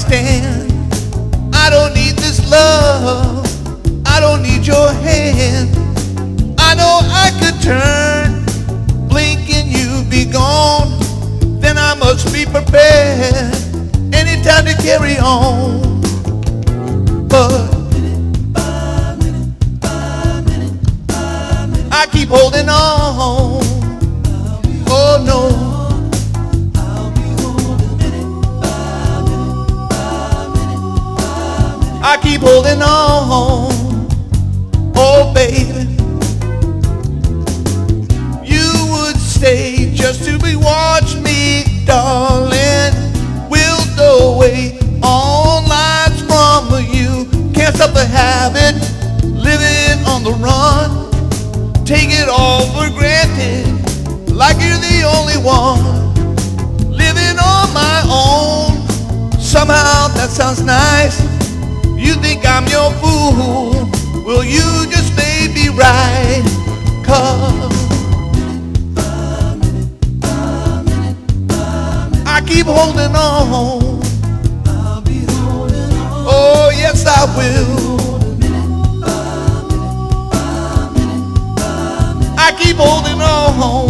stand. I don't need this love, I don't need your hand. I know I could turn, blink and you be gone. Then I must be prepared anytime to carry on. But I keep holding on. Oh no, I keep holding on. Oh baby, you would stay just to be watch me, darling. We'll go away all lives from you. Can't stop the habit, living on the run. Take it all for granted, like you're the only one. Living on my own, somehow that sounds nice. You think I'm your fool, well you just may be right. 'Cause I keep holding on. Oh yes I will. I keep holding on.